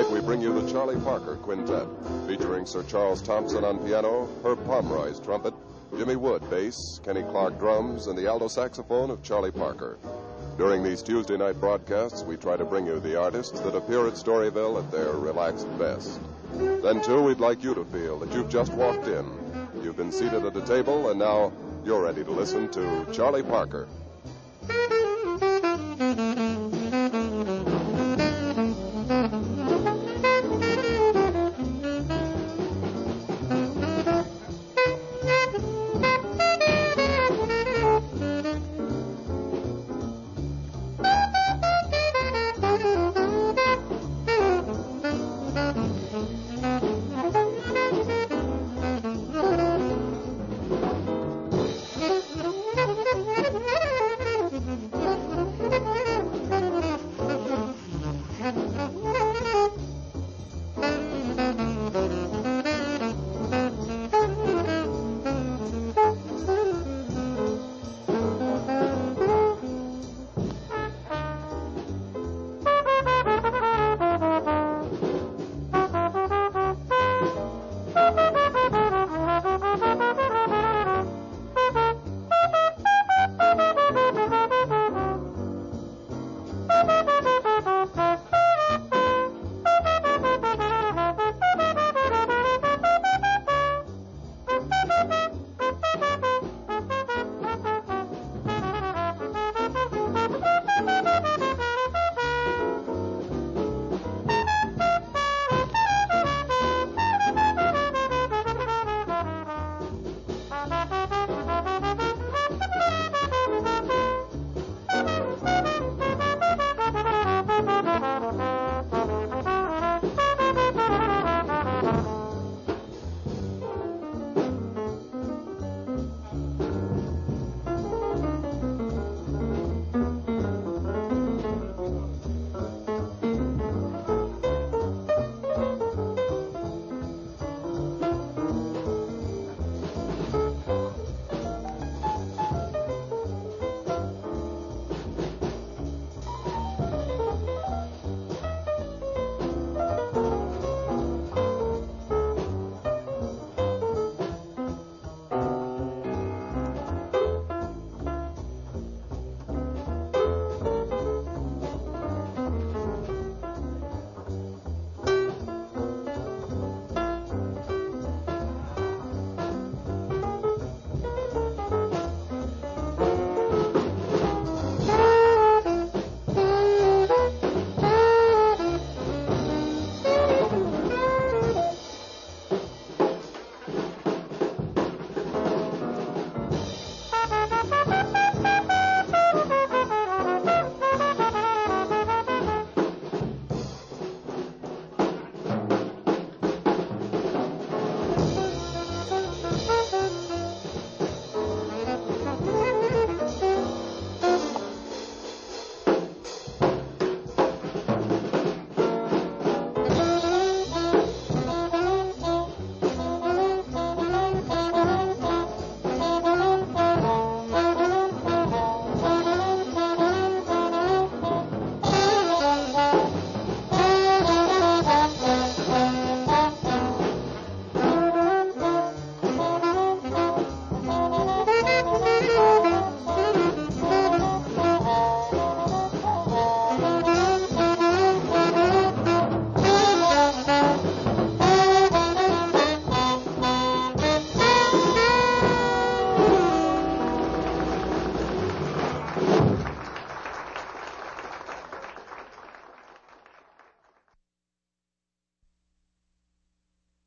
Tonight we bring you the Charlie Parker Quintet, featuring Sir Charles Thompson on piano, Herb Pomeroy's trumpet, Jimmy Wood bass, Kenny Clark drums, and the alto saxophone of Charlie Parker. During these Tuesday night broadcasts, we try to bring you the artists that appear at Storyville at their relaxed best. Then, too, we'd like you to feel that you've just walked in. You've been seated at a table, and now you're ready to listen to Charlie Parker.